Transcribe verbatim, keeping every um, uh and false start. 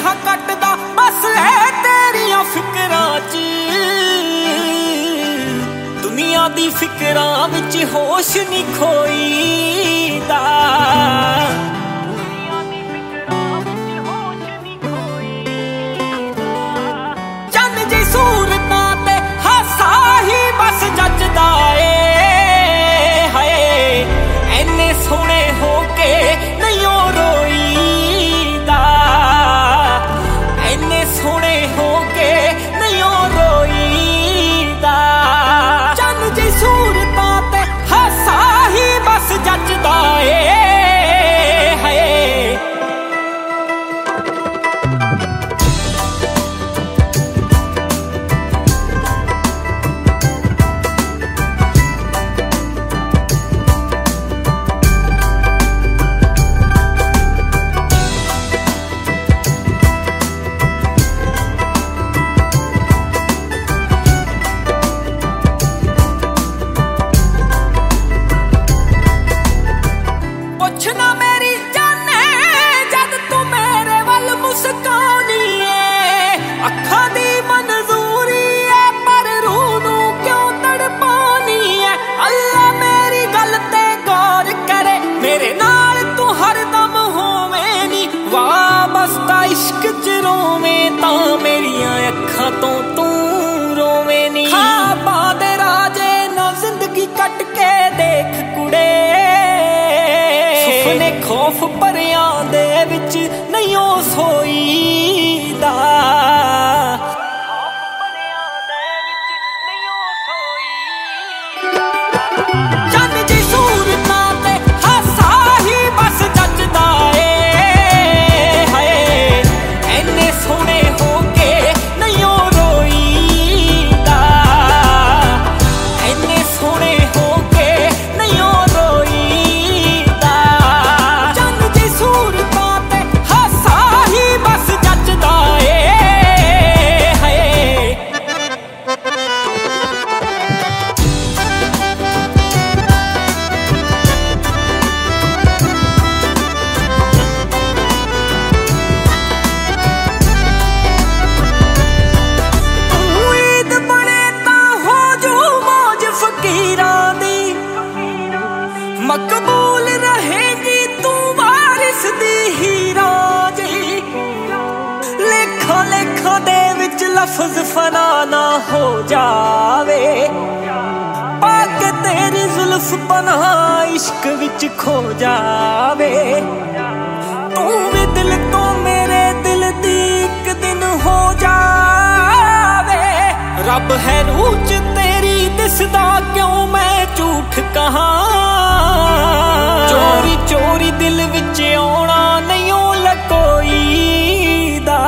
ਹਾਂ ਕੱਟਦਾ बस है तेरिया फिकरां च दुनिया दी फिकरां विच होश नहीं खोईदा चंद जी सूरतां ते हासा ही बस जचदा ए हाय इन्ने सोहणे हो के नहीं रोईदा इन्ने सोहणे हो के नहीं रोईदा चंद जी सूरतां ते हासा ही बस जचदा ए हाय पुछना मेरी जाने जद तू मेरे वल मुस्कानी है अखां दी मंजूरी है पर रूह नूं क्यों तड़पानी है अल्लाह मेरी गल ते गौर करे मेरे नाल तू हरदम होवें नी वाबस्ता इश्क च रोवें तां मेरियां अखां तो तू रोवें नी ख्वाबां दे राजे ना जिंदगी कट के देख कुड़े सुपने खौफ परियां दे विच नहीं ओ सोईदा चंद जी सूरतां ते हासा ही बस जचदा ए हाय इन्ने सोहणे हो के नहीं रोईदा इन्ने सोहणे हो के नहीं रोईदा चंद जी सूरतां ते हासा ही बस जचदा ए हाय उम्मीद बने तां हो जो मौज फकीरां दी मकबूल रहेगी तू वारिस दी हीरा जी लेखा लेखा दे विच लफ्ज फना ना हो जावे पाके तेरी जुल्फ पनाह इश्क विच खो जावे तू भी दिल तो मेरे दिल दी एक दिन हो जावे रब है रूह च तेरी दिसदा क्यों मैं झूठ कहां चोरी चोरी दिल विच आउणा नहीं ओ लकोईदा